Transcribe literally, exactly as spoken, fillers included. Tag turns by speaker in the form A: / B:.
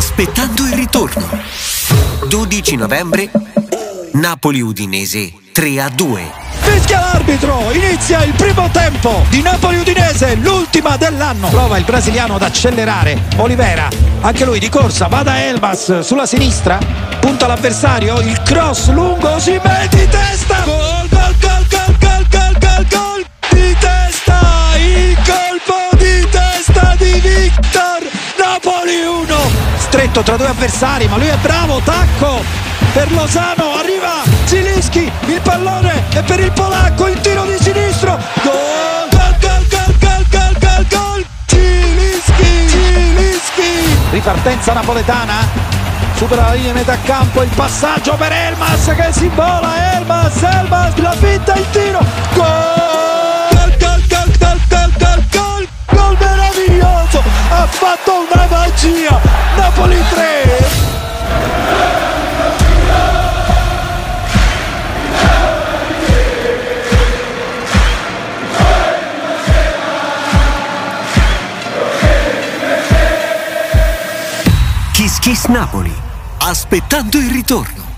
A: aspettando il ritorno. dodici novembre, Napoli-Udinese tre a due.
B: Fischia l'arbitro, inizia il primo tempo di Napoli-Udinese, l'ultima dell'anno. Prova il brasiliano ad accelerare, Olivera, anche lui di corsa, va da Elmas sulla sinistra, punta l'avversario, il cross lungo, Osimhen di testa, gol, gol, gol, gol, gol, gol, gol, gol, di testa, il colpo di testa di Victor, Napoli uno, stretto tra due avversari, ma lui è bravo, tacco per Lozano, arriva Zilinski, il pallone è per il polacco, il tiro di sinistro, gol, gol, gol, gol, gol, gol, gol, gol, Zilinski, Zilinski, ripartenza napoletana, supera la linea metà campo, il passaggio per Elmas che si vola, Elmas, Elmas, la finta, il tiro, gol, gol, gol, gol, gol, gol, gol, gol meraviglioso, ha fatto una magia, Napoli tre.
A: Kiss Kiss Napoli, aspettando il ritorno.